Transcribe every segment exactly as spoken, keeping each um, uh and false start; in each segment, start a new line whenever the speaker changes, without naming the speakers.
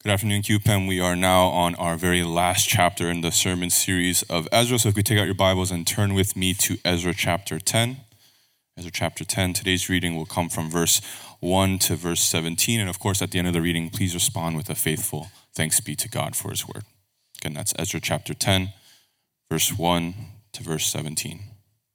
Good afternoon, Q P E M. We are now on our very last chapter in the sermon series of Ezra. So if we take out your Bibles and turn with me to Ezra chapter ten. Ezra chapter ten, today's reading will come from verse one to verse seventeen. And of course, at the end of the reading, please respond with a faithful thanks be to God for his word. Again, that's Ezra chapter ten, verse one to verse seventeen.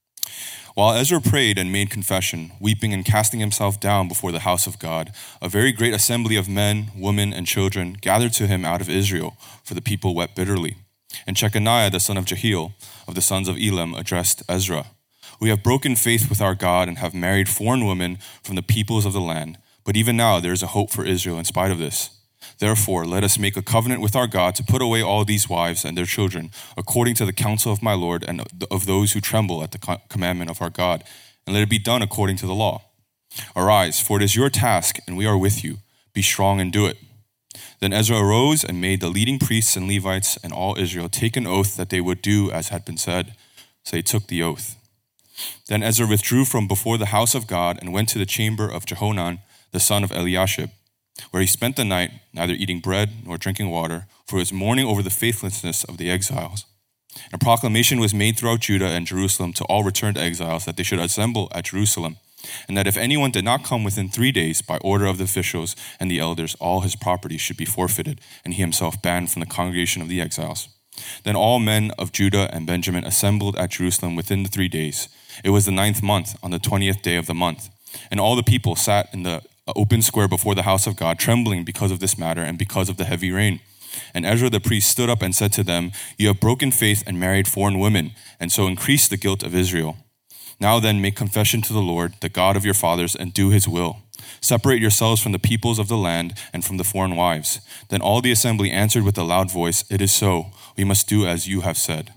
While Ezra prayed and made confession, weeping and casting himself down before the house of God, a very great assembly of men, women, and children gathered to him out of Israel, for the people wept bitterly. And Shechaniah, the son of Jehiel, of the sons of Elam, addressed Ezra, "We have broken faith with our God and have married foreign women from the peoples of the land, but even now there is a hope for Israel in spite of this. Therefore, let us make a covenant with our God to put away all these wives and their children, according to the counsel of my Lord and of those who tremble at the commandment of our God, and let it be done according to the law. Arise, for it is your task, and we are with you. Be strong and do it." Then Ezra arose and made the leading priests and Levites and all Israel take an oath that they would do as had been said. So they took the oath. Then Ezra withdrew from before the house of God and went to the chamber of Jehohanan, the son of Eliashib, where he spent the night, neither eating bread nor drinking water, for he was mourning over the faithlessness of the exiles. And a proclamation was made throughout Judah and Jerusalem to all returned exiles that they should assemble at Jerusalem, and that if anyone did not come within three days, by order of the officials and the elders, all his property should be forfeited, and he himself banned from the congregation of the exiles. Then all men of Judah and Benjamin assembled at Jerusalem within the three days. It was the ninth month, on the twentieth day of the month. And all the people sat in the open square before the house of God, trembling because of this matter and because of the heavy rain. And Ezra the priest stood up and said to them, "You have broken faith and married foreign women, and so increased the guilt of Israel. Now then, make confession to the Lord, the God of your fathers, and do his will. Separate yourselves from the peoples of the land and from the foreign wives." Then all the assembly answered with a loud voice, "It is so. We must do as you have said.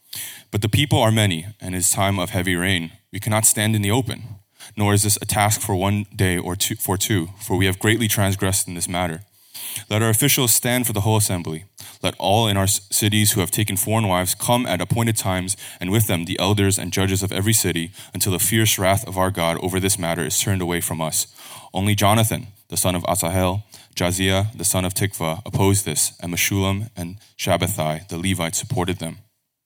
But the people are many, and it is time of heavy rain. We cannot stand in the open. Nor is this a task for one day or two, for two, for we have greatly transgressed in this matter. Let our officials stand for the whole assembly. Let all in our cities who have taken foreign wives come at appointed times, and with them the elders and judges of every city, until the fierce wrath of our God over this matter is turned away from us. Only Jonathan, the son of Asahel, Jaziah, the son of Tikvah, opposed this, and Meshullam and Shabbathai, the Levites, supported them.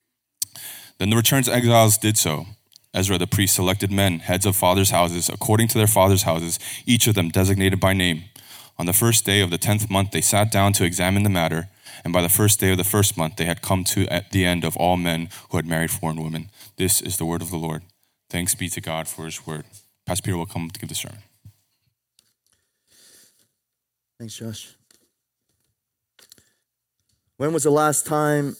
Then the returned exiles did so. Ezra the priest selected men, heads of fathers' houses, according to their fathers' houses, each of them designated by name. On the first day of the tenth month they sat down to examine the matter, and by the first day of the first month they had come to the end of all men who had married foreign women. This is the word of the Lord. Thanks be to God for his word. Pastor Peter will come to give the sermon.
Thanks, Josh. When was the last time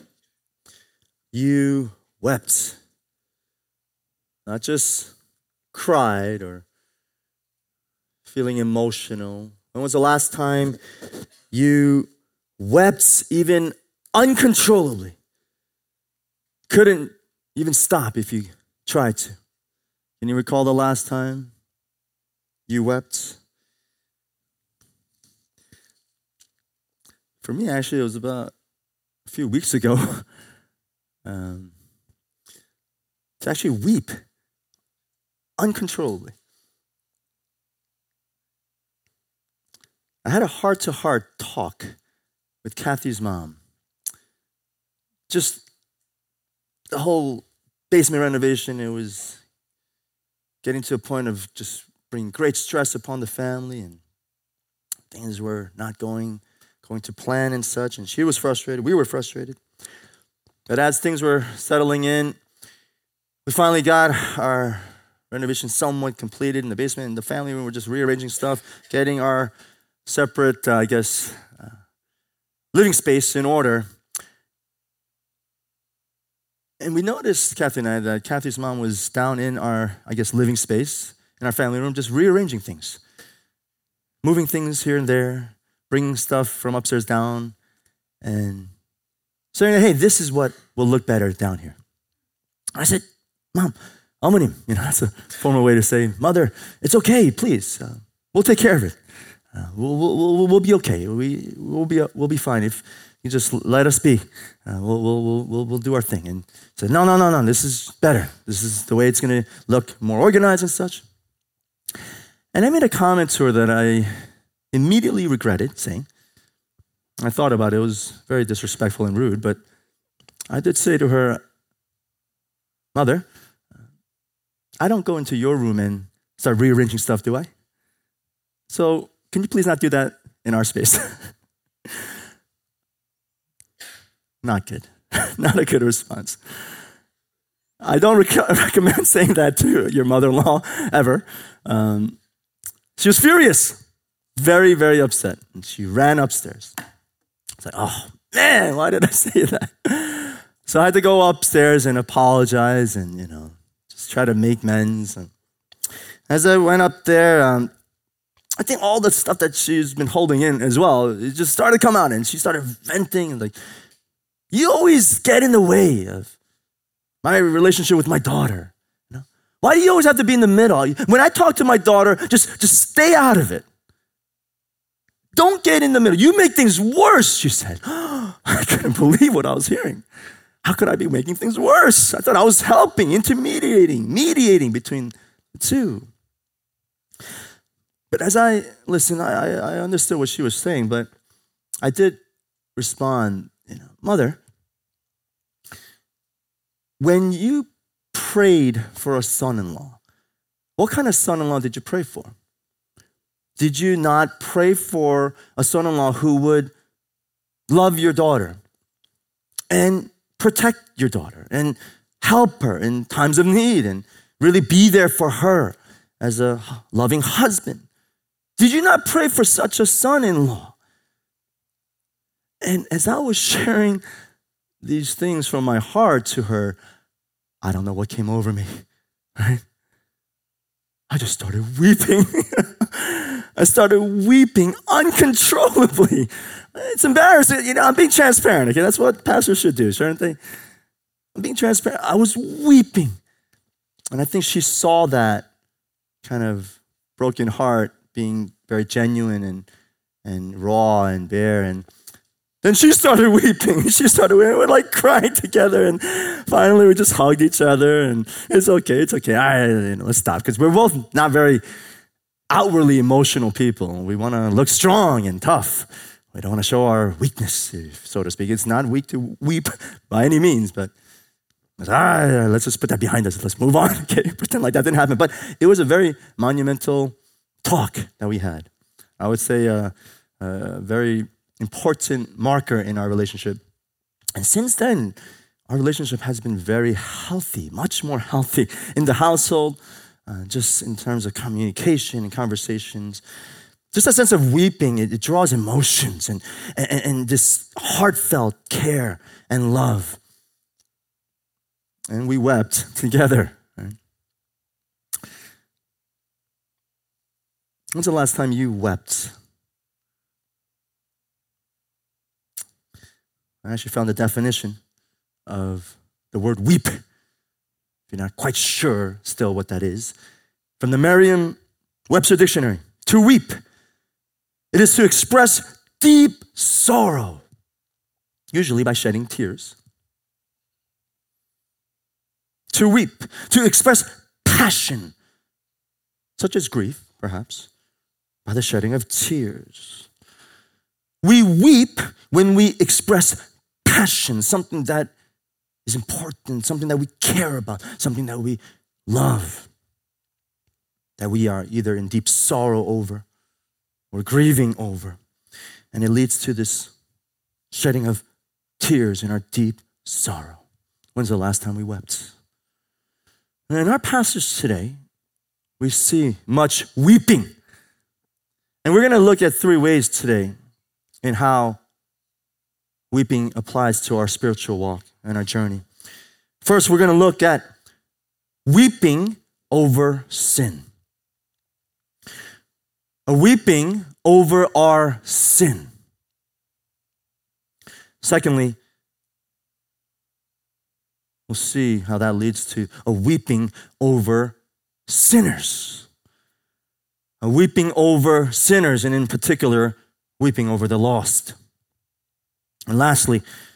you wept? Not just cried or feeling emotional. When was the last time you wept even uncontrollably? Couldn't even stop if you tried to. Can you recall the last time you wept? For me, actually, it was about a few weeks ago. um, to actually weep uncontrollably. I had a heart-to-heart talk with Kathy's mom. Just the whole basement renovation, it was getting to a point of just bringing great stress upon the family, and things were not going, going to plan and such, and she was frustrated, we were frustrated. But as things were settling in, we finally got our renovation somewhat completed in the basement. In the family, we were just rearranging stuff, getting our separate, uh, I guess, uh, living space in order. And we noticed, Kathy and I, that Kathy's mom was down in our, I guess, living space, in our family room, just rearranging things. Moving things here and there, bringing stuff from upstairs down, and saying, hey, this is what will look better down here. I said, Mom, Almanim, you know, that's a formal way to say, Mother, it's okay, please. Uh, we'll take care of it. Uh, we'll, we'll, we'll, we'll be okay. We, we'll be we'll be fine if you just let us be. Uh, we'll, we'll, we'll, we'll do our thing. And said, no, no, no, no, this is better. This is the way it's going to look more organized and such. And I made a comment to her that I immediately regretted saying, I thought about it. It was very disrespectful and rude, but I did say to her, Mother, I don't go into your room and start rearranging stuff, do I? So can you please not do that in our space? Not good. Not a good response. I don't rec- recommend saying that to your mother-in-law ever. Um, she was furious, very, very upset. And she ran upstairs. It's like, oh man, why did I say that? So I had to go upstairs and apologize and, you know, just try to make amends. And as I went up there, um, I think all the stuff that she's been holding in as well, it just started to come out, and she started venting and like, you always get in the way of my relationship with my daughter. You know? Why do you always have to be in the middle? When I talk to my daughter, just, just stay out of it. Don't get in the middle. You make things worse, she said. I couldn't believe what I was hearing. How could I be making things worse? I thought I was helping, intermediating, mediating between the two. But as I listened, I, I understood what she was saying, but I did respond, you know, Mother, when you prayed for a son-in-law, what kind of son-in-law did you pray for? Did you not pray for a son-in-law who would love your daughter and protect your daughter and help her in times of need and really be there for her as a loving husband? Did you not pray for such a son-in-law? And as I was sharing these things from my heart to her, I don't know what came over me, right? I just started weeping. I started weeping uncontrollably. It's embarrassing. You know, I'm being transparent, okay? That's what pastors should do, shouldn't they? I'm being transparent. I was weeping. And I think she saw that kind of broken heart being very genuine and, and raw and bare. And then she started weeping. She started weeping. We were like crying together. And finally we just hugged each other. And it's okay, it's okay. I, you know, let's stop. Because we're both not very outwardly emotional people. We want to look strong and tough. We don't want to show our weakness, so to speak. It's not weak to weep by any means, but ah, let's just put that behind us. Let's move on. Okay, pretend like that didn't happen. But it was a very monumental talk that we had. I would say a, a very important marker in our relationship. And since then, our relationship has been very healthy, much more healthy in the household, uh, just in terms of communication and conversations. Just a sense of weeping, it, it draws emotions and, and, and this heartfelt care and love. And we wept together. Right? When's the last time you wept? I actually found the definition of the word weep, if you're not quite sure still what that is. From the Merriam-Webster Dictionary, to weep, it is to express deep sorrow, usually by shedding tears. To weep, to express passion, such as grief, perhaps, by the shedding of tears. We weep when we express passion, something that is important, something that we care about, something that we love, that we are either in deep sorrow over or grieving over. And it leads to this shedding of tears in our deep sorrow. When's the last time we wept? And in our passage today, we see much weeping. And we're going to look at three ways today in how weeping applies to our spiritual walk and our journey. First, we're going to look at weeping over sin. A weeping over our sin. Secondly, we'll see how that leads to a weeping over sinners. A weeping over sinners, and in particular, weeping over the lost. And lastly,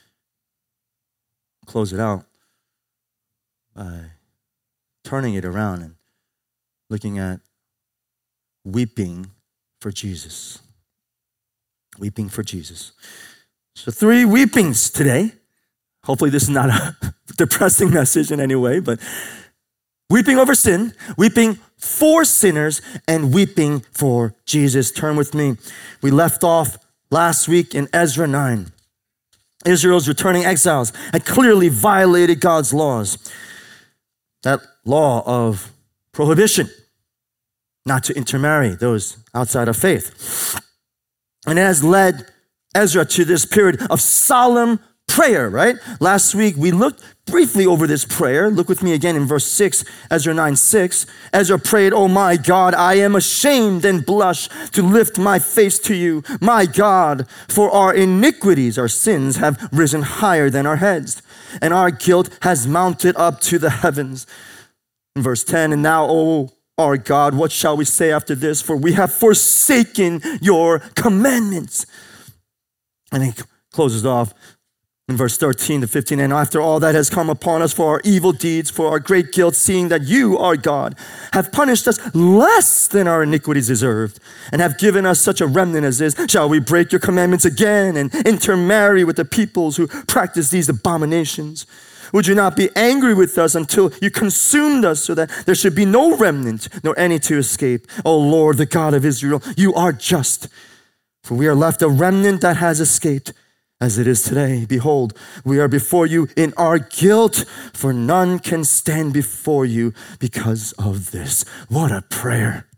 close it out by turning it around and looking at weeping for Jesus. Weeping for Jesus. So three weepings today. Hopefully this is not a depressing message in any way, but weeping over sin, weeping for sinners, and weeping for Jesus. Turn with me. We left off last week in Ezra nine. Israel's returning exiles had clearly violated God's laws. That law of prohibition, not to intermarry those outside of faith. And it has led Ezra to this period of solemn prayer, right? Last week, we looked briefly over this prayer. Look with me again in verse six, Ezra nine six. Ezra prayed, "Oh my God, I am ashamed and blush to lift my face to you. My God, for our iniquities, our sins have risen higher than our heads, and our guilt has mounted up to the heavens." In verse ten, "And now, O our God, what shall we say after this? For we have forsaken your commandments." And he closes off in verse thirteen to fifteen, "And after all that has come upon us for our evil deeds, for our great guilt, seeing that you, our God, have punished us less than our iniquities deserved, and have given us such a remnant as this, shall we break your commandments again and intermarry with the peoples who practice these abominations? Would you not be angry with us until you consumed us, so that there should be no remnant, nor any to escape? O Lord, the God of Israel, you are just. For we are left a remnant that has escaped, as it is today. Behold, we are before you in our guilt, for none can stand before you because of this." What a prayer.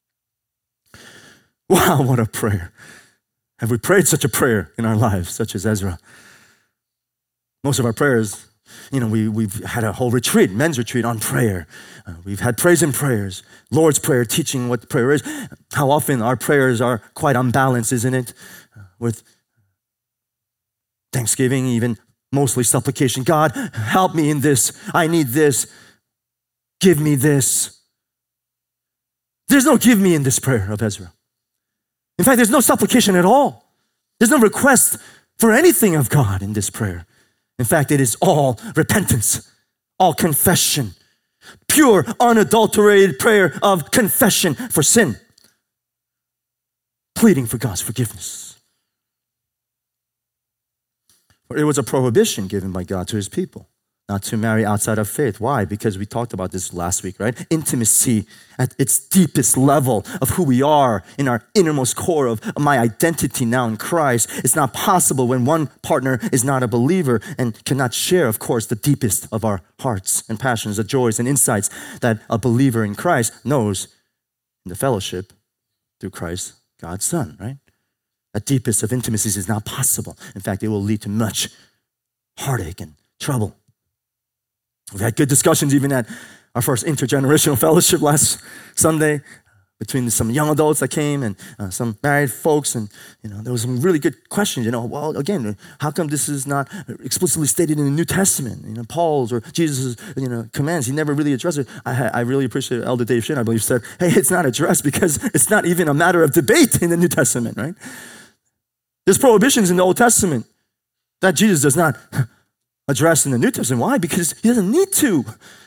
Wow, what a prayer. Have we prayed such a prayer in our lives, such as Ezra? Most of our prayers, you know, we, we've had a whole retreat, men's retreat on prayer. Uh, we've had praise and prayers, Lord's Prayer, teaching what prayer is. How often our prayers are quite unbalanced, isn't it? Uh, with thanksgiving, even mostly supplication. God, help me in this. I need this. Give me this. There's no give me in this prayer of Ezra. In fact, there's no supplication at all. There's no request for anything of God in this prayer. In fact, it is all repentance, all confession, pure, unadulterated prayer of confession for sin, pleading for God's forgiveness. For it was a prohibition given by God to his people, not to marry outside of faith. Why? Because we talked about this last week, right? Intimacy at its deepest level of who we are in our innermost core of my identity now in Christ. It's not possible when one partner is not a believer and cannot share, of course, the deepest of our hearts and passions, the joys and insights that a believer in Christ knows in the fellowship through Christ, God's Son, right? That deepest of intimacies is not possible. In fact, it will lead to much heartache and trouble. We've had good discussions even at our first intergenerational fellowship last Sunday between some young adults that came and uh, some married folks. And, you know, there was some really good questions, you know, well, again, how come this is not explicitly stated in the New Testament? You know, Paul's or Jesus' you know, commands, he never really addressed it. I, I really appreciate Elder Dave Shin, I believe, said, hey, it's not addressed because it's not even a matter of debate in the New Testament, right? There's prohibitions in the Old Testament that Jesus does not address in the New Testament. Why? Because he doesn't need to.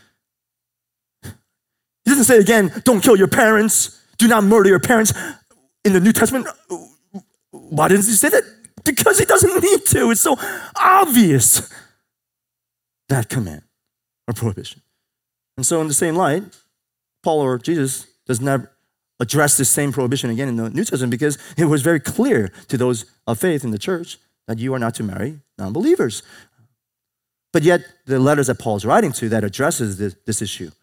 He doesn't say again, don't kill your parents, do not murder your parents. In the New Testament, why doesn't he say that? Because he doesn't need to. It's so obvious, that command or prohibition. And so in the same light, Paul or Jesus does not address this same prohibition again in the New Testament because it was very clear to those of faith in the church that you are not to marry non-believers. But yet, the letters that Paul's writing to that addresses this, this issue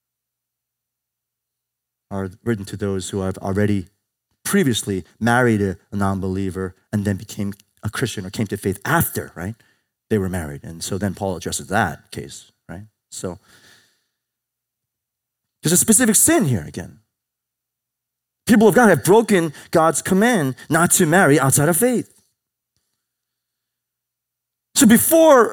are written to those who have already previously married a, a non-believer and then became a Christian or came to faith after, right? They were married. And so then Paul addresses that case, right? So there's a specific sin here again. People of God have broken God's command not to marry outside of faith. So before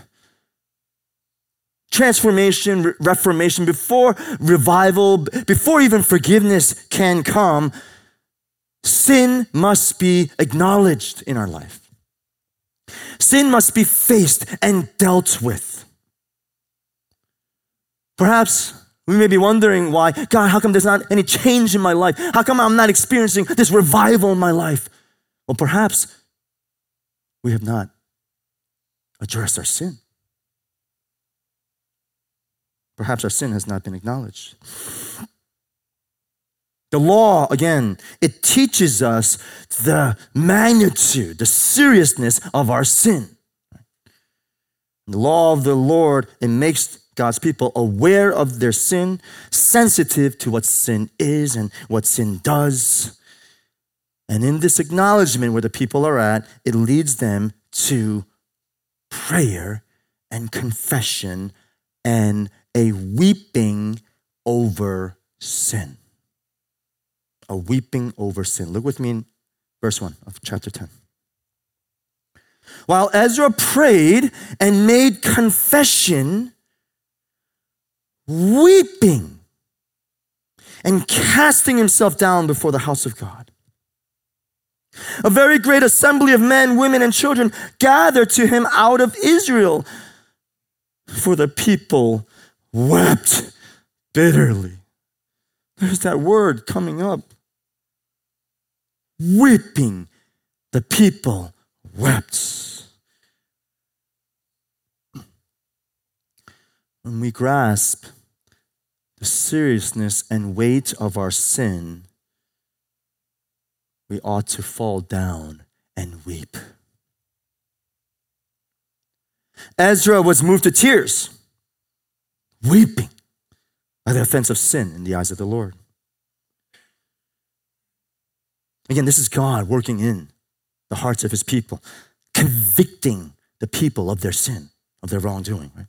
transformation, reformation, before revival, before even forgiveness can come, sin must be acknowledged in our life. Sin must be faced and dealt with. Perhaps we may be wondering why, God, how come there's not any change in my life? How come I'm not experiencing this revival in my life? Well, perhaps we have not addressed our sin. Perhaps our sin has not been acknowledged. The law, again, it teaches us the magnitude, the seriousness of our sin. The law of the Lord, it makes God's people aware of their sin, sensitive to what sin is and what sin does. And in this acknowledgement where the people are at, it leads them to prayer and confession and a weeping over sin. A weeping over sin. Look with me in verse one of chapter ten. While Ezra prayed and made confession, weeping and casting himself down before the house of God, a very great assembly of men, women, and children gathered to him out of Israel, for the people wept bitterly. There's that word coming up. Weeping, the people wept. When we grasp the seriousness and weight of our sin, we ought to fall down and weep. Ezra was moved to tears, weeping by the offense of sin in the eyes of the Lord. Again, this is God working in the hearts of his people, convicting the people of their sin, of their wrongdoing. Right?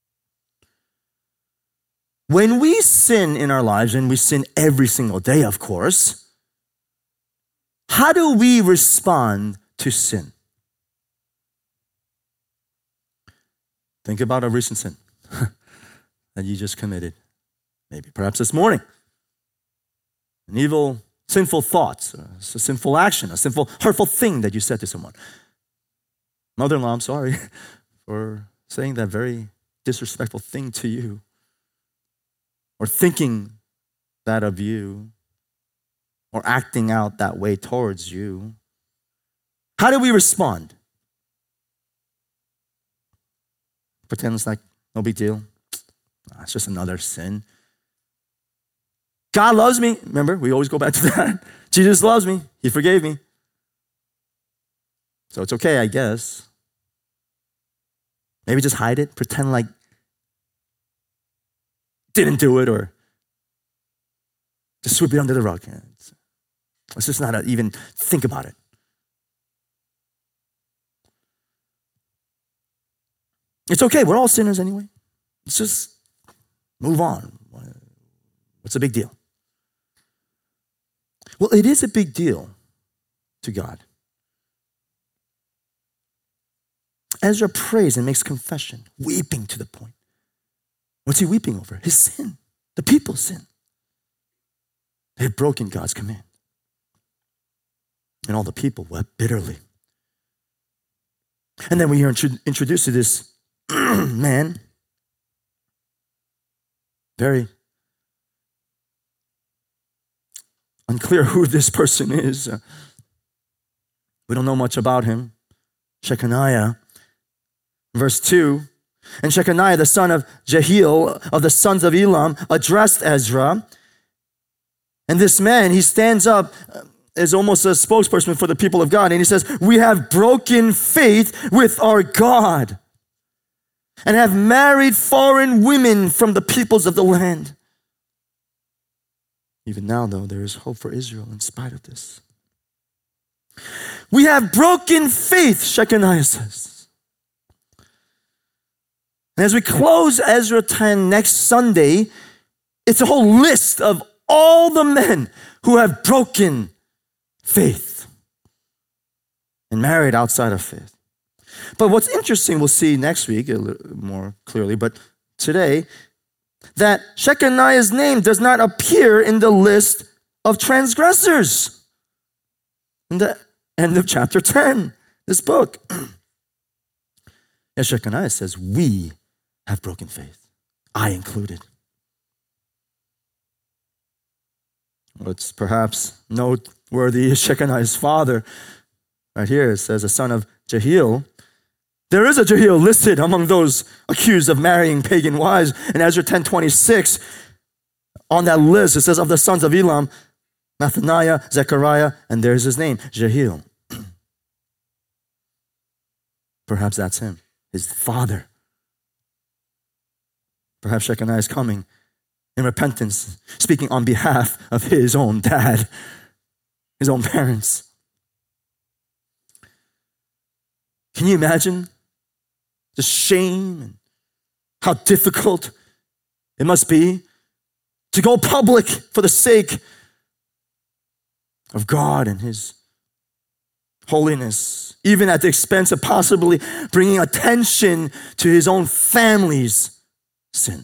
When we sin in our lives, and we sin every single day, of course, how do we respond to sin? Think about a recent sin that you just committed. Maybe perhaps this morning. An evil, sinful thought, a sinful action, a sinful, hurtful thing that you said to someone. Mother-in-law, I'm sorry for saying that very disrespectful thing to you, or thinking that of you, or acting out that way towards you. How do we respond? Pretend it's like no big deal. It's just another sin. God loves me. Remember, we always go back to that. Jesus loves me. He forgave me. So it's okay, I guess. Maybe just hide it. Pretend like didn't do it, or just sweep it under the rug. Let's just not even think about it. It's okay. We're all sinners anyway. Let's just move on. What's the big deal? Well, it is a big deal to God. Ezra prays and makes confession, weeping to the point. What's he weeping over? His sin, the people's sin. They had broken God's command. And all the people wept bitterly. And then we are introduced to this man, very unclear who this person is. Uh, we don't know much about him. Shechaniah, verse two. And Shechaniah, the son of Jehiel, of the sons of Elam, addressed Ezra. And this man, he stands up as almost a spokesperson for the people of God. And he says, we have broken faith with our God and have married foreign women from the peoples of the land. Even now, though, there is hope for Israel in spite of this. We have broken faith, Shechaniah says. And as we close Ezra ten next Sunday, it's a whole list of all the men who have broken faith and married outside of faith. But what's interesting, we'll see next week a little more clearly, but today, that Shechaniah's name does not appear in the list of transgressors in the end of chapter ten, this book. And Shechaniah says, we have broken faith, I included. What's perhaps noteworthy is Shechaniah's father. Right here it says, a son of Jehiel. There is a Jehiel listed among those accused of marrying pagan wives. In Ezra ten twenty-six, on that list, it says of the sons of Elam, Mathaniah, Zechariah, and there's his name, Jehiel. Perhaps that's him, his father. Perhaps Shechaniah is coming in repentance, speaking on behalf of his own dad, his own parents. Can you imagine the shame and how difficult it must be to go public for the sake of God and his holiness, even at the expense of possibly bringing attention to his own family's sin?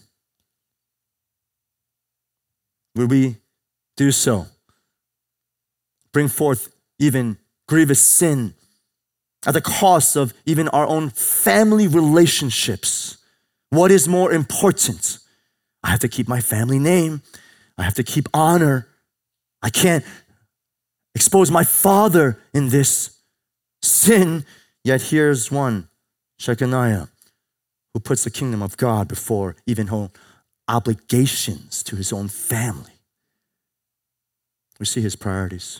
Will we do so? Bring forth even grievous sin at the cost of even our own family relationships? What is more important? I have to keep my family name. I have to keep honor. I can't expose my father in this sin. Yet here's one, Shechaniah, who puts the kingdom of God before even his obligations to his own family. We see his priorities.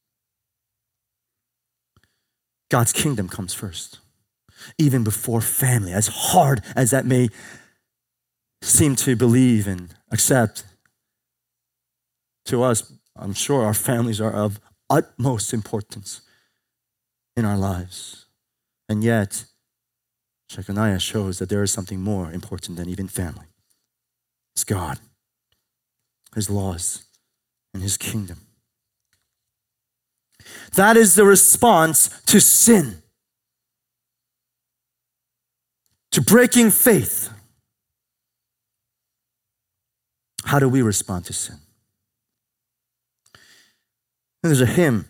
God's kingdom comes first, even before family, as hard as that may seem to believe and accept. To us, I'm sure our families are of utmost importance in our lives. And yet, Shechaniah shows that there is something more important than even family. It's God, his laws, and his kingdom. That is the response to sin, to breaking faith. How do we respond to sin? And there's a hymn.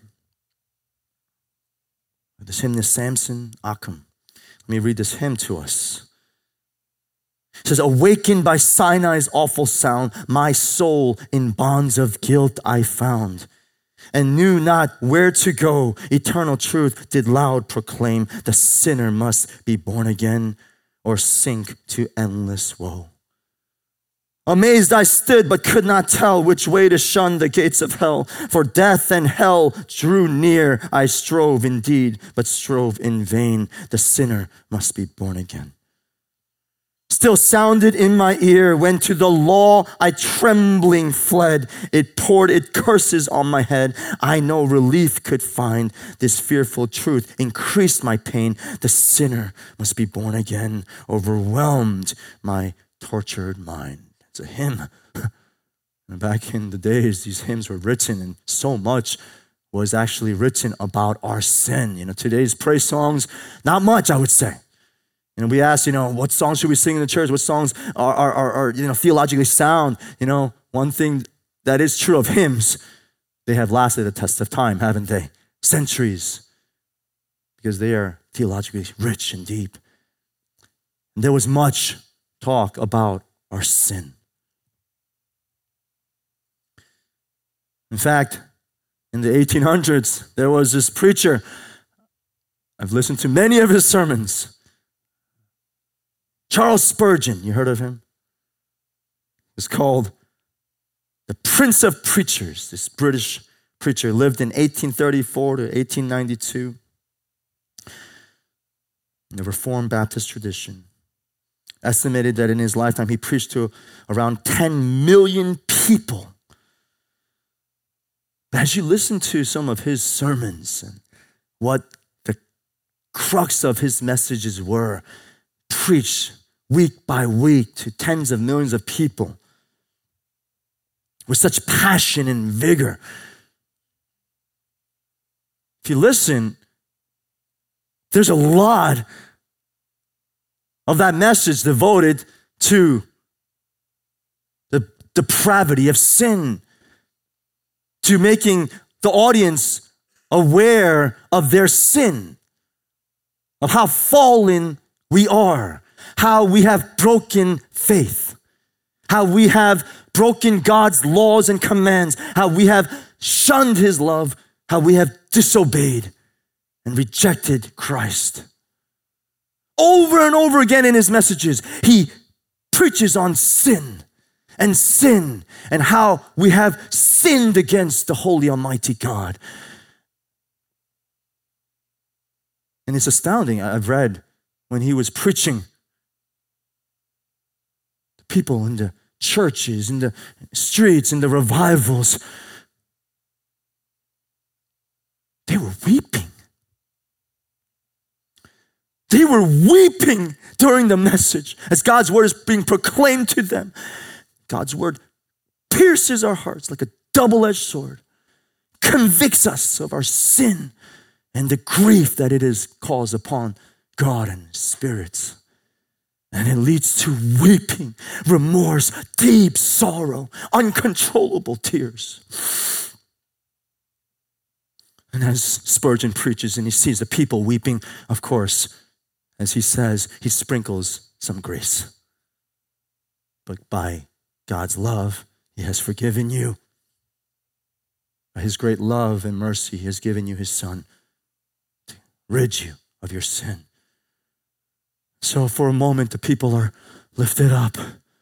This hymn is Samson Akum. Let me read this hymn to us. It says, awakened by Sinai's awful sound, my soul in bonds of guilt I found, and knew not where to go. Eternal truth did loud proclaim, the sinner must be born again or sink to endless woe. Amazed I stood, but could not tell which way to shun the gates of hell. For death and hell drew near. I strove indeed, but strove in vain. The sinner must be born again. Still sounded in my ear when to the law I trembling fled. It poured its curses on my head. I no relief could find. This fearful truth increased my pain. The sinner must be born again. Overwhelmed my tortured mind. It's a hymn. And back in the days, these hymns were written, and so much was actually written about our sin. You know, today's praise songs, not much, I would say. You know, we ask, you know, what songs should we sing in the church? What songs are, are, are, are you know, theologically sound? You know, one thing that is true of hymns, they have lasted the test of time, haven't they? Centuries. Because they are theologically rich and deep. And there was much talk about our sin. In fact, in the eighteen hundreds, there was this preacher. I've listened to many of his sermons. Charles Spurgeon, you heard of him? It's called the Prince of Preachers. This British preacher lived in eighteen thirty-four to eighteen ninety-two in the Reformed Baptist tradition. Estimated that in his lifetime he preached to around ten million people. But as you listen to some of his sermons and what the crux of his messages were, preached week by week to tens of millions of people with such passion and vigor. If you listen, there's a lot of that message devoted to the depravity of sin, to making the audience aware of their sin, of how fallen we are, how we have broken faith, how we have broken God's laws and commands, how we have shunned his love, how we have disobeyed, and rejected Christ. Over and over again in his messages, he preaches on sin and sin and how we have sinned against the holy Almighty God. And it's astounding. I've read when he was preaching, the people in the churches, in the streets, in the revivals, they were weeping. They were weeping during the message as God's word is being proclaimed to them. God's word pierces our hearts like a double-edged sword, convicts us of our sin and the grief that it is caused upon God and spirits. And it leads to weeping, remorse, deep sorrow, uncontrollable tears. And as Spurgeon preaches and he sees the people weeping, of course, as he says, he sprinkles some grace. But by God's love, he has forgiven you. By his great love and mercy, he has given you his son to rid you of your sin. So for a moment, the people are lifted up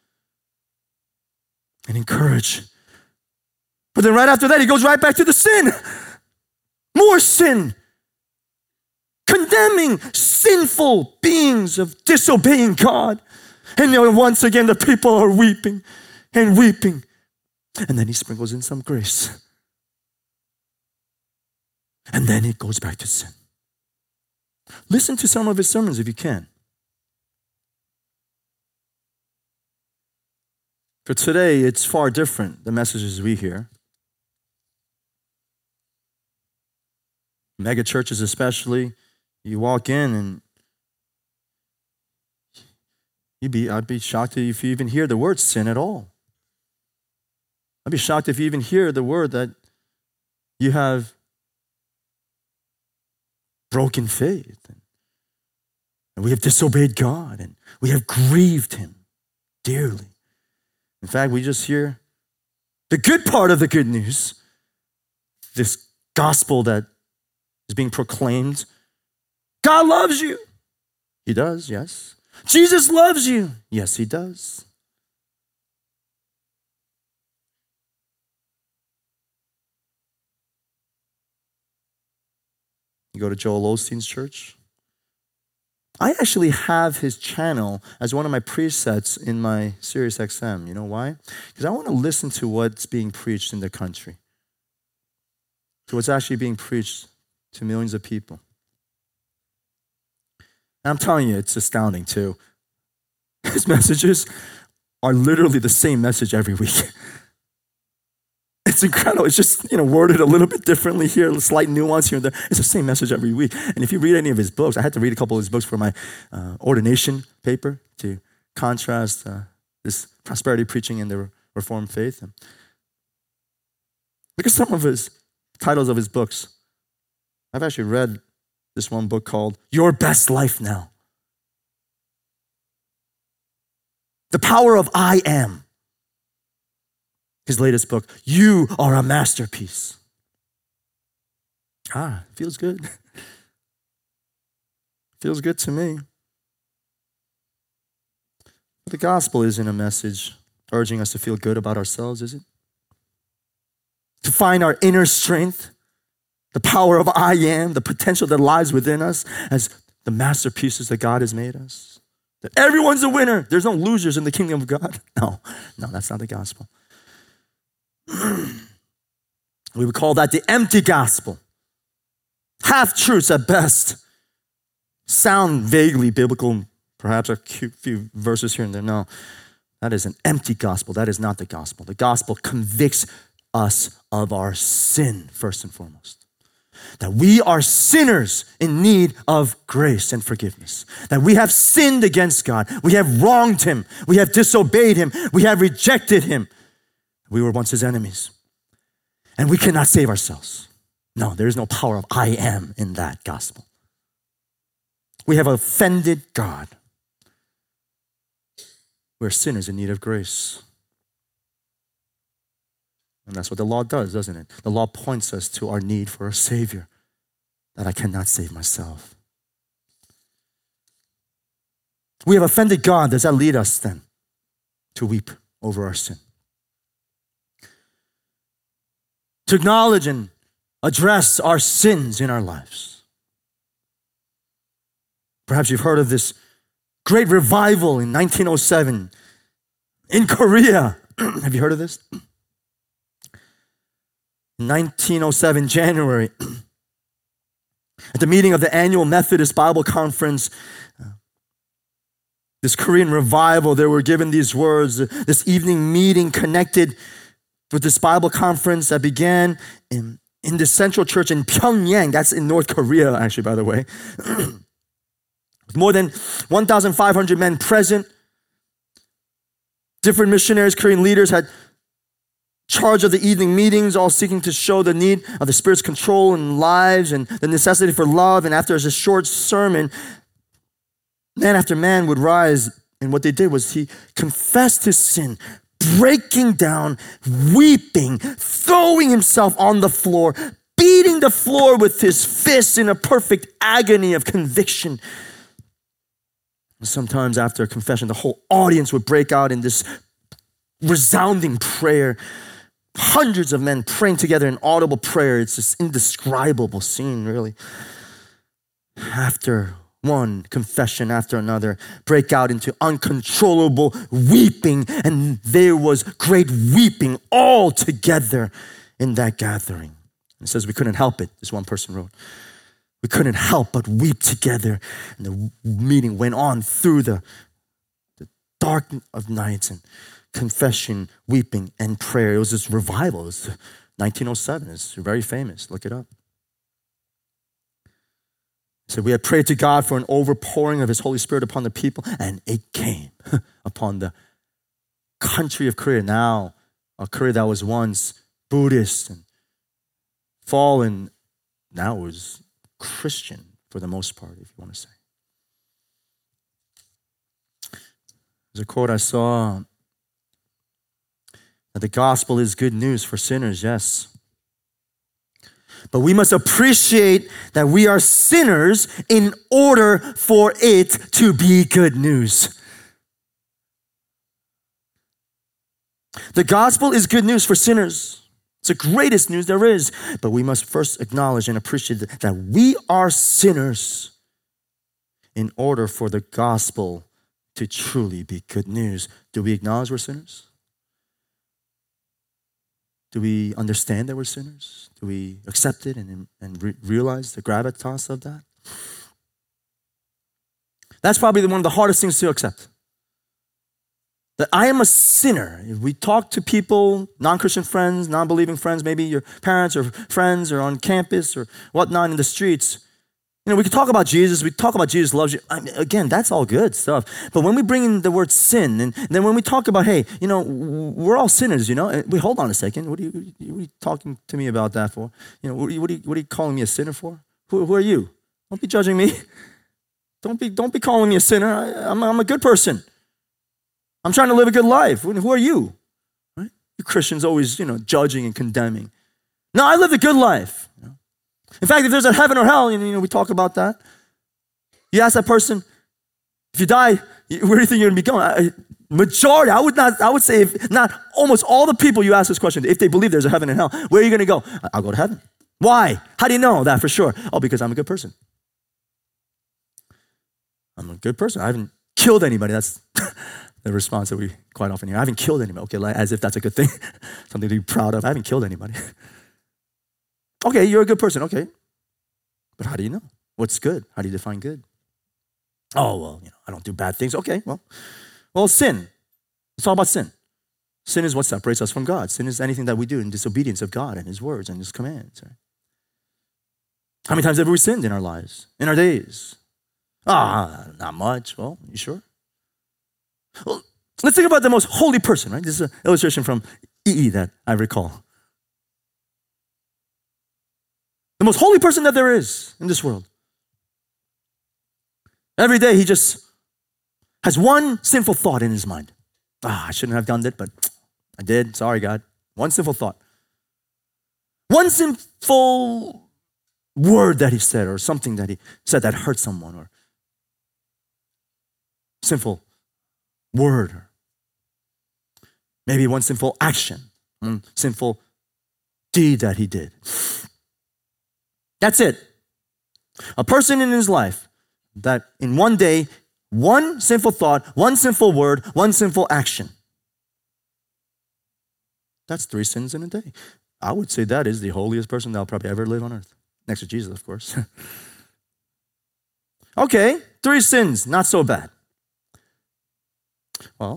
and encouraged. But then right after that, he goes right back to the sin. More sin. Condemning sinful beings of disobeying God. And you know, once again, the people are weeping and weeping. And then he sprinkles in some grace. And then it goes back to sin. Listen to some of his sermons if you can. For today, it's far different, the messages we hear. Mega churches especially, you walk in and you'd be, I'd be shocked if you even hear the word sin at all. I'd be shocked if you even hear the word that you have broken faith and we have disobeyed God and we have grieved him dearly. In fact, we just hear the good part of the good news, this gospel that is being proclaimed. God loves you. He does, yes. Jesus loves you. Yes, he does. You go to Joel Osteen's church. I actually have his channel as one of my presets in my Sirius X M. You know why? Because I want to listen to what's being preached in the country, to what's actually being preached to millions of people. And I'm telling you, it's astounding too. His messages are literally the same message every week. It's incredible. It's just, you know, worded a little bit differently here, a slight nuance here and there. It's the same message every week. And if you read any of his books, I had to read a couple of his books for my uh, ordination paper to contrast uh, this prosperity preaching and the Reformed faith. And look at some of his titles of his books. I've actually read this one book called Your Best Life Now. The Power of I Am. His latest book, You Are a Masterpiece. Ah, feels good. Feels good to me. The gospel isn't a message urging us to feel good about ourselves, is it? To find our inner strength, the power of I am, the potential that lies within us as the masterpieces that God has made us. That everyone's a winner. There's no losers in the kingdom of God. No, no, that's not the gospel. We would call that the empty gospel. Half-truths at best. Sound vaguely biblical, perhaps a few verses here and there. No, that is an empty gospel. That is not the gospel. The gospel convicts us of our sin, first and foremost. That we are sinners in need of grace and forgiveness. That we have sinned against God. We have wronged him. We have disobeyed him. We have rejected him. We were once his enemies. And we cannot save ourselves. No, there is no power of I am in that gospel. We have offended God. We're sinners in need of grace. And that's what the law does, doesn't it? The law points us to our need for a Savior. that I cannot save myself. We have offended God. Does that lead us then to weep over our sin? To acknowledge and address our sins in our lives. Perhaps you've heard of this great revival in nineteen oh seven in Korea. Have you heard of this? nineteen oh seven, January, at the meeting of the annual Methodist Bible Conference, this Korean revival, they were given these words. This evening meeting connected with this Bible conference that began in, in the central church in Pyongyang. That's in North Korea, actually, by the way. With more than one thousand five hundred men present. Different missionaries, Korean leaders had charge of the evening meetings, all seeking to show the need of the Spirit's control in lives and the necessity for love. And after a short sermon, man after man would rise, and what they did was he confessed his sin, breaking down, weeping, throwing himself on the floor, beating the floor with his fists in a perfect agony of conviction. Sometimes after a confession, the whole audience would break out in this resounding prayer. Hundreds of men praying together in audible prayer. It's this indescribable scene, really. After one confession after another, break out into uncontrollable weeping, and there was great weeping all together in that gathering. It says we couldn't help it, this one person wrote. We couldn't help but weep together. And the meeting went on through the, the dark of nights and confession, weeping, and prayer. It was this revival. It was nineteen oh seven. It's very famous. Look it up. So we had prayed to God for an overpouring of His Holy Spirit upon the people, and it came upon the country of Korea. Now, a Korea that was once Buddhist and fallen, now was Christian for the most part, if you want to say. There's a quote I saw that the gospel is good news for sinners, yes. But we must appreciate that we are sinners in order for it to be good news. The gospel is good news for sinners. It's the greatest news there is. But we must first acknowledge and appreciate that we are sinners in order for the gospel to truly be good news. Do we acknowledge we're sinners? Do we understand that we're sinners? Do we accept it and, and re- realize the gravitas of that? That's probably one of the hardest things to accept. That I am a sinner. If we talk to people, non-Christian friends, non-believing friends, maybe your parents or friends or on campus or whatnot in the streets, you know, we can talk about Jesus. We talk about Jesus loves you. I mean, again, that's all good stuff. But when we bring in the word sin, and, and then when we talk about, hey, you know, we're all sinners, you know. And we hold on a second. What are you, what are you talking to me about that for? You know, what are you, what are you, what are you calling me a sinner for? Who, who are you? Don't be judging me. Don't be, don't be calling me a sinner. I, I'm, I'm a good person. I'm trying to live a good life. Who are you? Right? You Christians always, you know, judging and condemning. No, I lived a good life. You know? In fact, if there's a heaven or hell, you know, we talk about that. You ask that person, if you die, where do you think you're going to be going? I, majority, I would not, I would say, if not almost all the people you ask this question, if they believe there's a heaven and hell, where are you going to go? I'll go to heaven. Why? How do you know that for sure? Oh, because I'm a good person. I'm a good person. I haven't killed anybody. That's the response that we quite often hear. I haven't killed anybody. Okay, like, as if that's a good thing, something to be proud of. I haven't killed anybody. Okay, you're a good person. Okay, but how do you know? What's good? How do you define good? Oh, well, you know, I don't do bad things. Okay, well, well, sin. It's all about sin. Sin is what separates us from God. Sin is anything that we do in disobedience of God and His words and His commands. Right? How many times have we sinned in our lives, in our days? Ah, not much. Well, you sure? Well, let's think about the most holy person, right? This is an illustration from E E that I recall. The most holy person that there is in this world. Every day he just has one sinful thought in his mind. Ah, I shouldn't have done that, but I did. Sorry, God. One sinful thought. One sinful word that he said or something that he said that hurt someone, or sinful word, or maybe one sinful action, one sinful deed that he did. That's it. A person in his life that in one day, one sinful thought, one sinful word, one sinful action. That's three sins in a day. I would say that is the holiest person that'll probably ever live on earth. Next to Jesus, of course. Okay, three sins, not so bad. Well,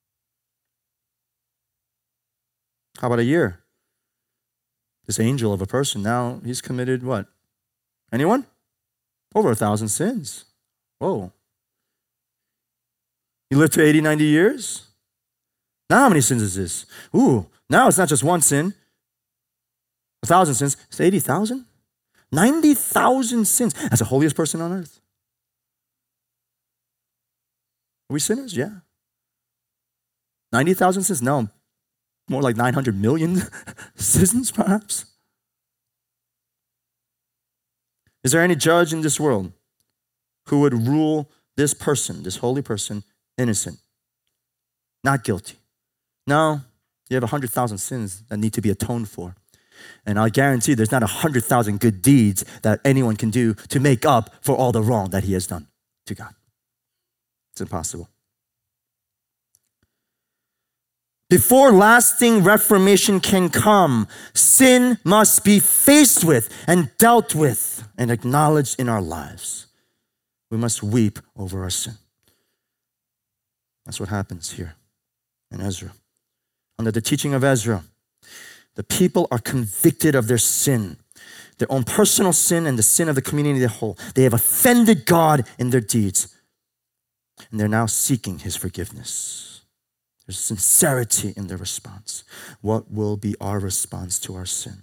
how about a year? This angel of a person, now he's committed what? Anyone? Over a thousand sins. Whoa. You lived to eighty, ninety years? Now how many sins is this? Ooh, now it's not just one sin. A thousand sins. It's eighty thousand? ninety thousand sins. That's the holiest person on earth. Are we sinners? Yeah. ninety thousand sins? No. More like nine hundred million sins, perhaps. Is there any judge in this world who would rule this person, this holy person, innocent, not guilty? No, you have one hundred thousand sins that need to be atoned for. And I guarantee there's not one hundred thousand good deeds that anyone can do to make up for all the wrong that he has done to God. It's impossible. Before lasting reformation can come, sin must be faced with and dealt with and acknowledged in our lives. We must weep over our sin. That's what happens here in Ezra. Under the teaching of Ezra, the people are convicted of their sin, their own personal sin and the sin of the community as a whole. They have offended God in their deeds, and they're now seeking his forgiveness. There's sincerity in their response. What will be our response to our sin?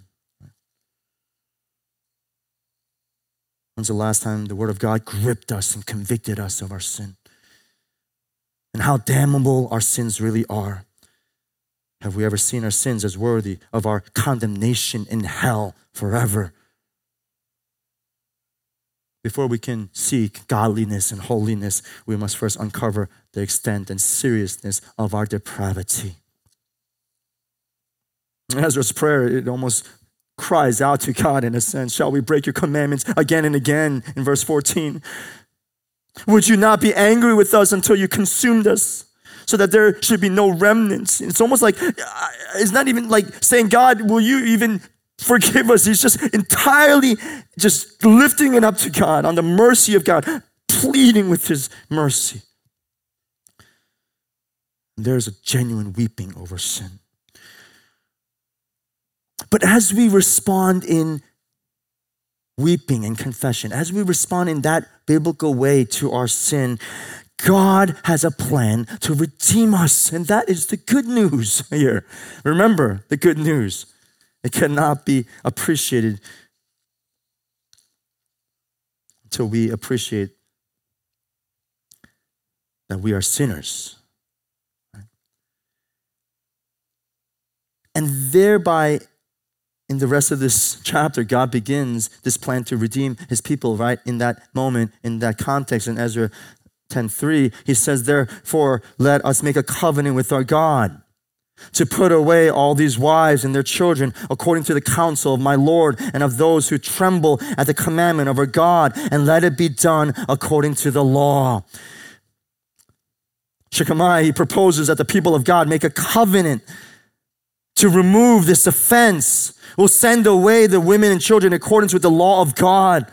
When's the last time the word of God gripped us and convicted us of our sin? And how damnable our sins really are. Have we ever seen our sins as worthy of our condemnation in hell forever? Before we can seek godliness and holiness, we must first uncover the extent and seriousness of our depravity. Ezra's prayer, it almost cries out to God in a sense, shall we break your commandments again and again? In verse fourteen, would you not be angry with us until you consumed us, so that there should be no remnants? It's almost like, it's not even like saying, God, will you even forgive us? He's just entirely just lifting it up to God on the mercy of God, pleading with his mercy. There's a genuine weeping over sin. But as we respond in weeping and confession, as we respond in that biblical way to our sin, God has a plan to redeem us. And that is the good news here. Remember the good news. It cannot be appreciated until we appreciate that we are sinners. And thereby, in the rest of this chapter, God begins this plan to redeem his people, right? In that moment, in that context, in Ezra ten three, he says, therefore, let us make a covenant with our God to put away all these wives and their children according to the counsel of my Lord and of those who tremble at the commandment of our God, and let it be done according to the law. Shechemiah, he proposes that the people of God make a covenant to remove this offense. We'll send away the women and children in accordance with the law of God.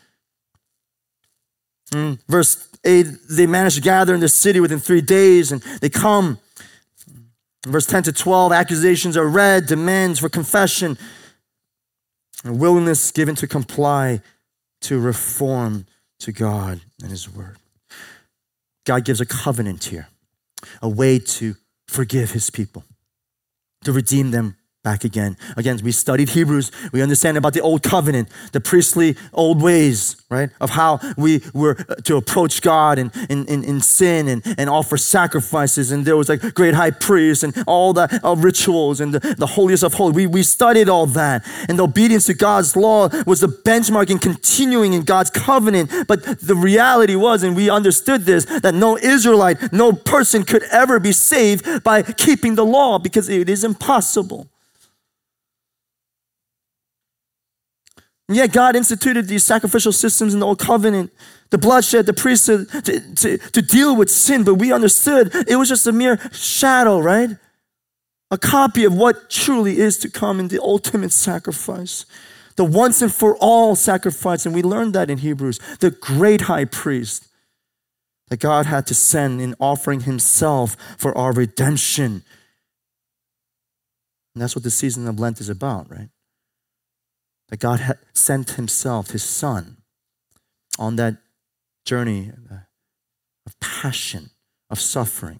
In verse eight, they managed to gather in the city within three days and they come. In verse ten to twelve, accusations are read, demands for confession, and willingness given to comply, to reform to God and his word. God gives a covenant here, a way to forgive his people, to redeem them back again. Again, we studied Hebrews. We understand about the old covenant, the priestly old ways, right? Of how we were to approach God in, in, in, in sin and, and offer sacrifices. And there was like great high priest and all the uh, rituals and the, the holiest of holies. We, we studied all that. And the obedience to God's law was the benchmark in continuing in God's covenant. But the reality was, and we understood this, that no Israelite, no person could ever be saved by keeping the law because it is impossible. And yet God instituted these sacrificial systems in the old covenant, the bloodshed, the priesthood to, to, to deal with sin. But we understood it was just a mere shadow, right? A copy of what truly is to come in the ultimate sacrifice, the once and for all sacrifice. And we learned that in Hebrews, the great high priest that God had to send in offering himself for our redemption. And that's what the season of Lent is about, right? That God had sent himself, his son, on that journey of passion, of suffering.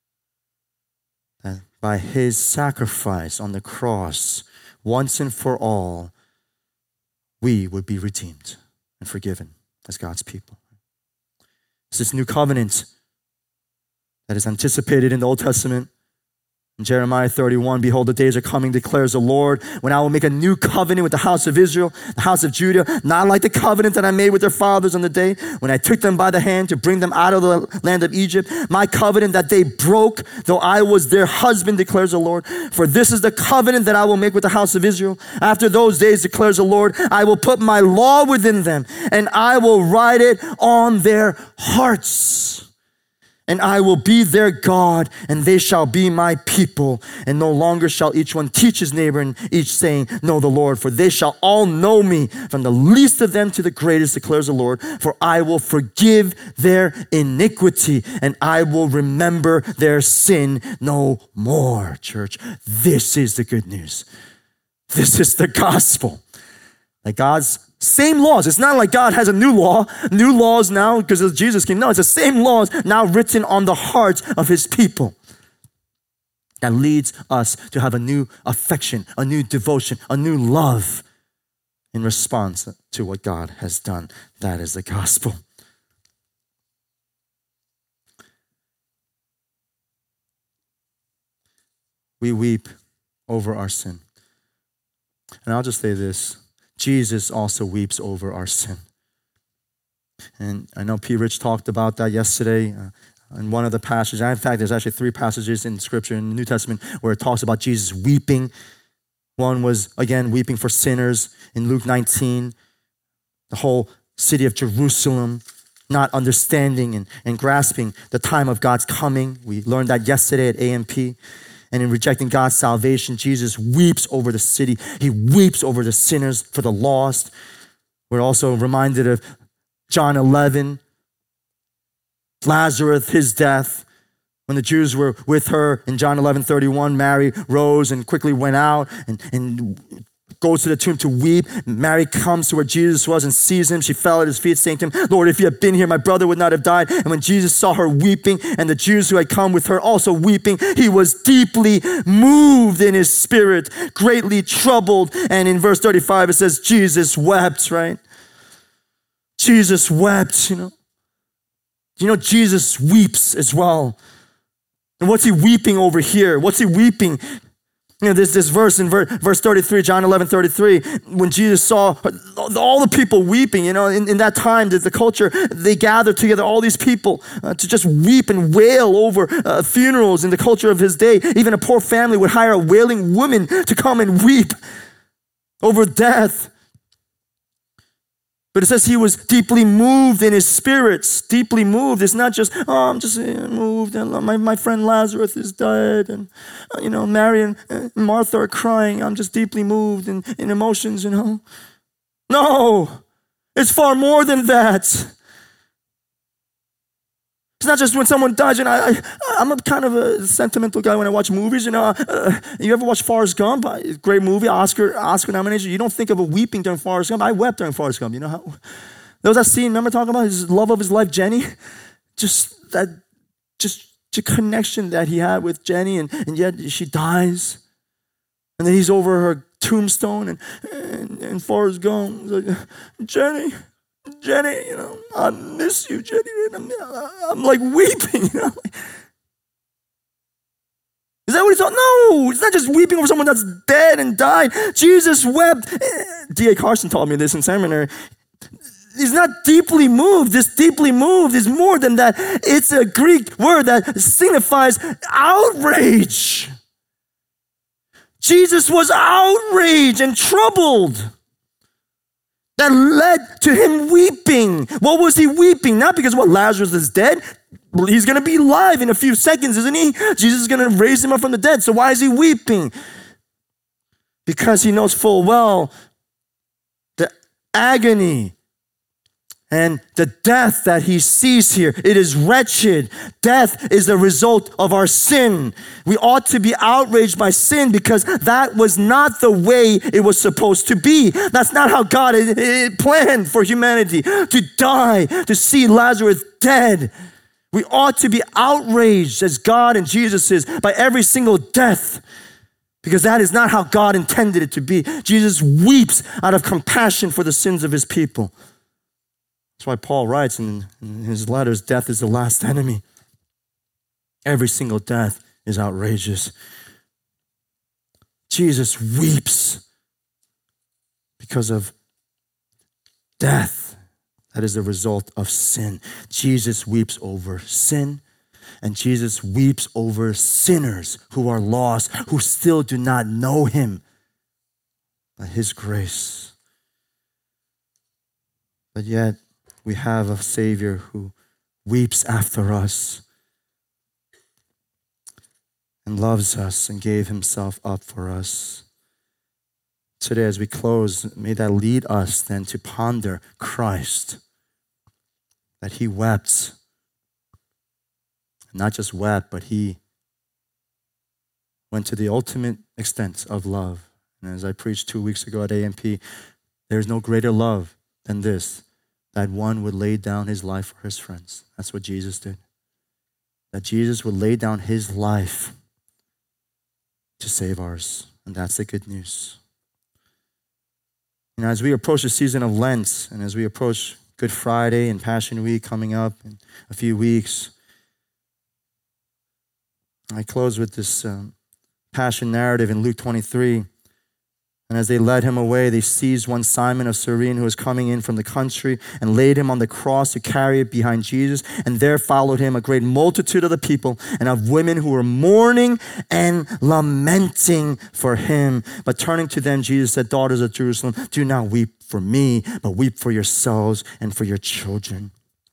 That by his sacrifice on the cross, once and for all, we would be redeemed and forgiven as God's people. It's this new covenant that is anticipated in the Old Testament. In Jeremiah thirty-one, behold, the days are coming, declares the Lord, when I will make a new covenant with the house of Israel, the house of Judah, not like the covenant that I made with their fathers on the day when I took them by the hand to bring them out of the land of Egypt, my covenant that they broke, though I was their husband, declares the Lord. For this is the covenant that I will make with the house of Israel. After those days, declares the Lord, I will put my law within them, and I will write it on their hearts. And I will be their God, and they shall be my people. And no longer shall each one teach his neighbor, and each saying, know the Lord. For they shall all know me, from the least of them to the greatest, declares the Lord. For I will forgive their iniquity, and I will remember their sin no more. Church, this is the good news. This is the gospel. That God's same laws. It's not like God has a new law, new laws now because of Jesus came. No, it's the same laws now written on the hearts of his people that leads us to have a new affection, a new devotion, a new love in response to what God has done. That is the gospel. We weep over our sin. And I'll just say this. Jesus also weeps over our sin. And I know P. Rich talked about that yesterday uh, in one of the passages. In fact, there's actually three passages in Scripture in the New Testament where it talks about Jesus weeping. One was, again, weeping for sinners in Luke nineteen. The whole city of Jerusalem not understanding and, and grasping the time of God's coming. We learned that yesterday at A M P. And in rejecting God's salvation, Jesus weeps over the city. He weeps over the sinners, for the lost. We're also reminded of John eleven, Lazarus, his death. When the Jews were with her in John eleven thirty-one, Mary rose and quickly went out and, and goes to the tomb to weep. Mary comes to where Jesus was and sees him. She fell at his feet saying to him, Lord, if you had been here, my brother would not have died. And when Jesus saw her weeping and the Jews who had come with her also weeping, he was deeply moved in his spirit, greatly troubled. And in verse thirty-five, it says, Jesus wept, right? Jesus wept, you know. You know, Jesus weeps as well. And what's he weeping over here? What's he weeping? You know, there's this verse in verse thirty-three, John eleven thirty-three, when Jesus saw all the people weeping, you know, in, in that time, the, the culture, they gathered together all these people uh, to just weep and wail over uh, funerals in the culture of his day. Even a poor family would hire a wailing woman to come and weep over death. But it says he was deeply moved in his spirits, deeply moved. It's not just, oh, I'm just uh, moved, and my, my friend Lazarus is dead, and, uh, you know, Mary and uh, Martha are crying. I'm just deeply moved in, in emotions, you know. No, it's far more than that. It's not just when someone dies, and I, I, I'm a kind of a sentimental guy when I watch movies, you know. Uh, you ever watch Forrest Gump? Great movie, Oscar Oscar nomination. You don't think of a weeping during Forrest Gump. I wept during Forrest Gump, you know how? There was that scene, remember talking about his love of his life, Jenny? Just that, just the connection that he had with Jenny, and, and yet she dies. And then he's over her tombstone, and, and, and Forrest Gump, he's like, Jenny, Jenny, you know, I miss you, Jenny. And I'm, I'm like weeping, you know. Is that what he's talking? No, it's not just weeping over someone that's dead and died. Jesus wept. D A Carson taught me this in seminary. He's not deeply moved. This deeply moved is more than that. It's a Greek word that signifies outrage. Jesus was outraged and troubled. That led to him weeping. What was he weeping? Not because what Lazarus is dead. He's going to be alive in a few seconds, isn't he? Jesus is going to raise him up from the dead. So why is he weeping? Because he knows full well the agony and the death that he sees here. It is wretched. Death is the result of our sin. We ought to be outraged by sin because that was not the way it was supposed to be. That's not how God planned for humanity, to die, to see Lazarus dead. We ought to be outraged as God and Jesus is by every single death, because that is not how God intended it to be. Jesus weeps out of compassion for the sins of his people. That's why Paul writes in, in his letters, death is the last enemy. Every single death is outrageous. Jesus weeps because of death that is the result of sin. Jesus weeps over sin, and Jesus weeps over sinners who are lost, who still do not know him by his grace. But yet, we have a Savior who weeps after us and loves us and gave himself up for us. Today, as we close, may that lead us then to ponder Christ, that he wept. Not just wept, but he went to the ultimate extent of love. And as I preached two weeks ago at A M P, there's no greater love than this, that one would lay down his life for his friends. That's what Jesus did. That Jesus would lay down his life to save ours. And that's the good news. You know, as we approach the season of Lent, and as we approach Good Friday and Passion Week coming up in a few weeks, I close with this um, Passion narrative in Luke twenty-three. And as they led him away, they seized one Simon of Cyrene who was coming in from the country and laid him on the cross to carry it behind Jesus. And there followed him a great multitude of the people and of women who were mourning and lamenting for him. But turning to them, Jesus said, daughters of Jerusalem, do not weep for me, but weep for yourselves and for your children.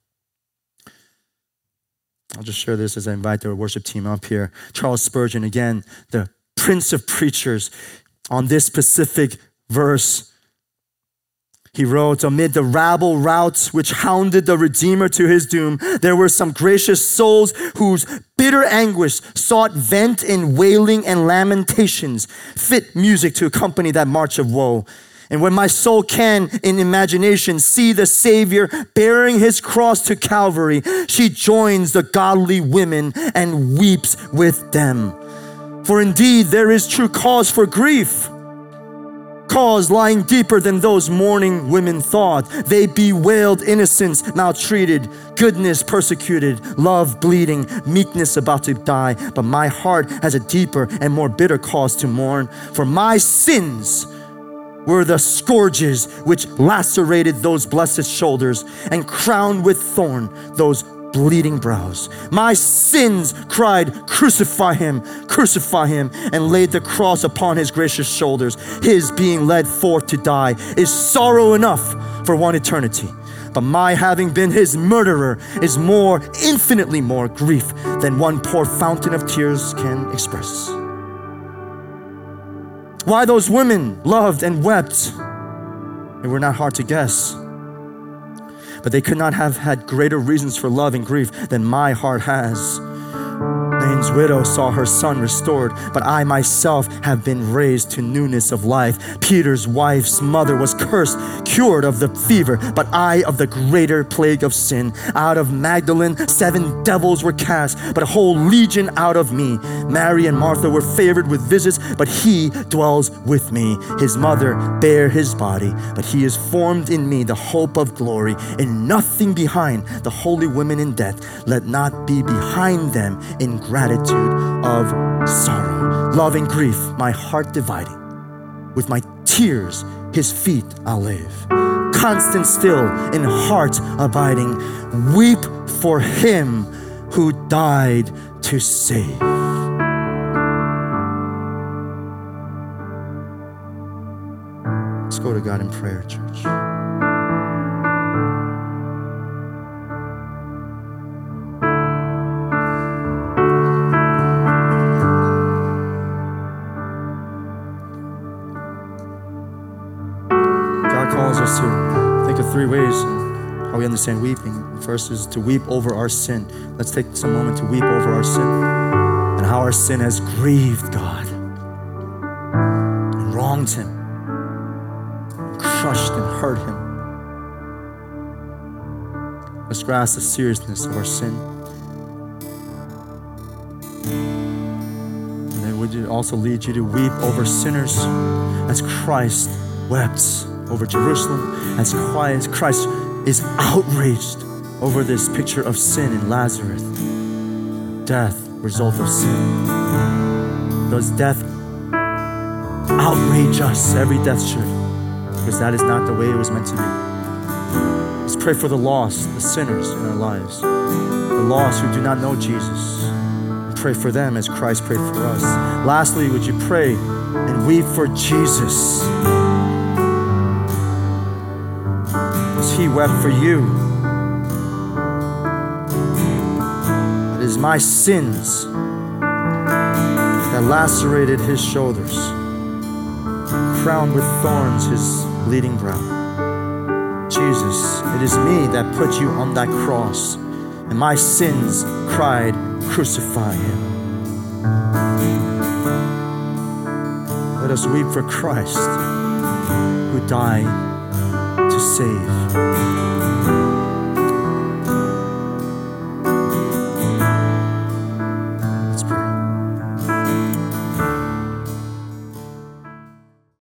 I'll just share this as I invite the worship team up here. Charles Spurgeon, again, the Prince of Preachers, on this specific verse, he wrote, amid the rabble routs which hounded the Redeemer to his doom, there were some gracious souls whose bitter anguish sought vent in wailing and lamentations, fit music to accompany that march of woe. And when my soul can, in imagination, see the Savior bearing his cross to Calvary, she joins the godly women and weeps with them. For indeed, there is true cause for grief, cause lying deeper than those mourning women thought. They bewailed innocence maltreated, goodness persecuted, love bleeding, meekness about to die. But my heart has a deeper and more bitter cause to mourn, for my sins were the scourges which lacerated those blessed shoulders and crowned with thorn those bleeding brows. My sins cried, crucify him, crucify him, and laid the cross upon his gracious shoulders. His being led forth to die is sorrow enough for one eternity. But my having been his murderer is more, infinitely more grief than one poor fountain of tears can express. Why those women loved and wept, it were not hard to guess. But they could not have had greater reasons for love and grief than my heart has. Nain's widow saw her son restored, but I myself have been raised to newness of life. Peter's wife's mother was cursed, cured of the fever, but I of the greater plague of sin. Out of Magdalene, seven devils were cast, but a whole legion out of me. Mary and Martha were favored with visits, but he dwells with me. His mother bare his body, but he is formed in me the hope of glory. And nothing behind the holy women in death, let not be behind them in gratitude of sorrow. Love and grief, my heart dividing. With my tears, his feet I'll lave. Constant still, in heart abiding. Weep for him who died to save. Let's go to God in prayer, church. Calls us to think of three ways how we understand weeping. First is to weep over our sin. Let's take some moment to weep over our sin and how our sin has grieved God and wronged him, and crushed and hurt him. Let's grasp the seriousness of our sin. And then would it also lead you to weep over sinners as Christ wept over Jerusalem, as Christ is outraged over this picture of sin in Lazarus. Death, result of sin. Does death outrage us? Every death should, because that is not the way it was meant to be. Let's pray for the lost, the sinners in our lives, the lost who do not know Jesus. And pray for them as Christ prayed for us. Lastly, would you pray and weep for Jesus? He wept for you. It is my sins that lacerated his shoulders, crowned with thorns his bleeding brow. Jesus, it is me that put you on that cross, and my sins cried, crucify him. Let us weep for Christ, who died to save.